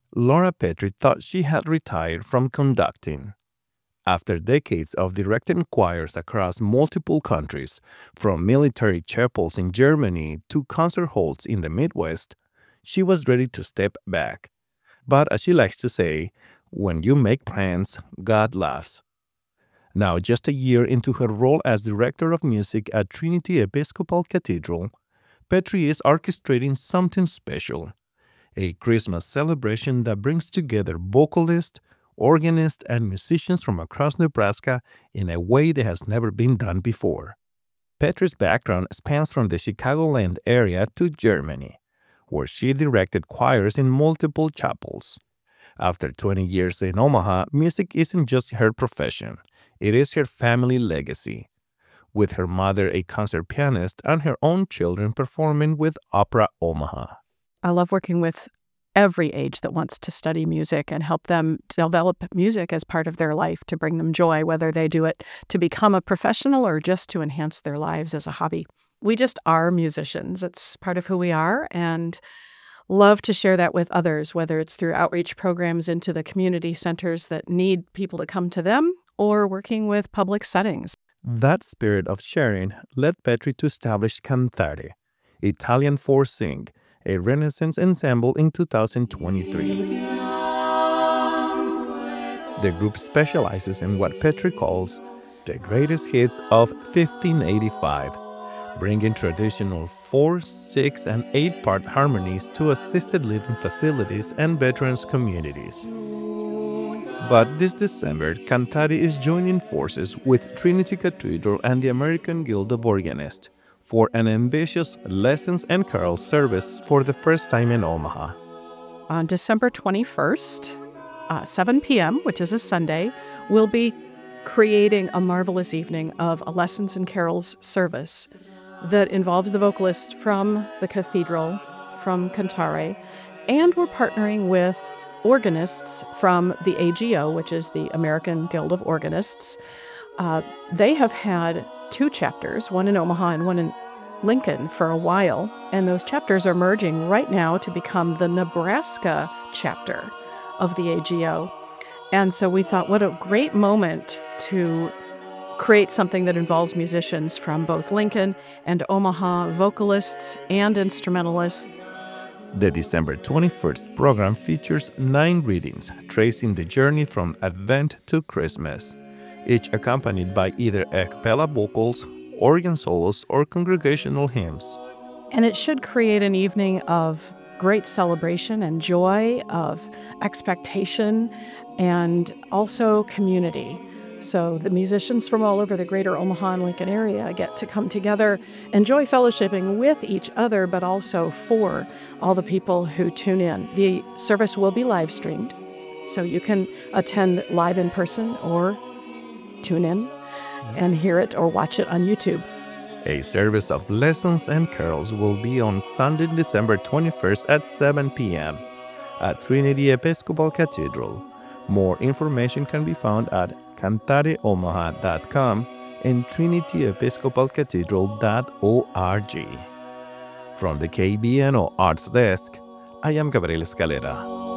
Laura Petrie thought she had retired from conducting. After decades of directing choirs across multiple countries, from military chapels in Germany to concert halls in the Midwest, she was ready to step back. But as she likes to say, when you make plans, God laughs. Now, just a year into her role as director of music at Trinity Episcopal Cathedral, Petrie is orchestrating something special, a Christmas celebration that brings together vocalists, organists, and musicians from across Nebraska in a way that has never been done before. Petrie's background spans from the Chicagoland area to Germany, where she directed choirs in multiple chapels. After 20 years in Omaha, music isn't just her profession, it is her family legacy, with her mother a concert pianist and her own children performing with Opera Omaha. I love working with every age that wants to study music and help them develop music as part of their life to bring them joy, whether they do it to become a professional or just to enhance their lives as a hobby. We just are musicians. It's part of who we are, and love to share that with others, whether it's through outreach programs into the community centers that need people to come to them or working with public settings. That spirit of sharing led Petrie to establish Cantare, Italian for Sing, a Renaissance ensemble in 2023. The group specializes in what Petrie calls the greatest hits of 1585, bringing traditional 4, 6, and 8-part harmonies to assisted living facilities and veterans communities. But this December, Cantare is joining forces with Trinity Cathedral and the American Guild of Organists for an ambitious Lessons and Carols service for the first time in Omaha. On December 21st, 7 p.m., which is a Sunday, we'll be creating a marvelous evening of a Lessons and Carols service that involves the vocalists from the cathedral, from Cantare, and we're partnering with organists from the AGO, which is the American Guild of Organists. They have had 2 chapters, one in Omaha and one in Lincoln, for a while, and those chapters are merging right now to become the Nebraska chapter of the AGO. And so we thought, what a great moment to create something that involves musicians from both Lincoln and Omaha, vocalists and instrumentalists. The December 21st program features 9 readings tracing the journey from Advent to Christmas, each accompanied by either a cappella vocals, organ solos, or congregational hymns. And it should create an evening of great celebration and joy, of expectation, and also community. So the musicians from all over the greater Omaha and Lincoln area get to come together, enjoy fellowshipping with each other, but also for all the people who tune in. The service will be live streamed, so you can attend live in person or tune in and hear it or watch it on YouTube. A service of Lessons and Carols will be on Sunday, December 21st at 7 p.m. at Trinity Episcopal Cathedral. More information can be found at cantareomaha.com and trinityepiscopalcathedral.org. From the KBNO Arts Desk, I am Gabriel Escalera.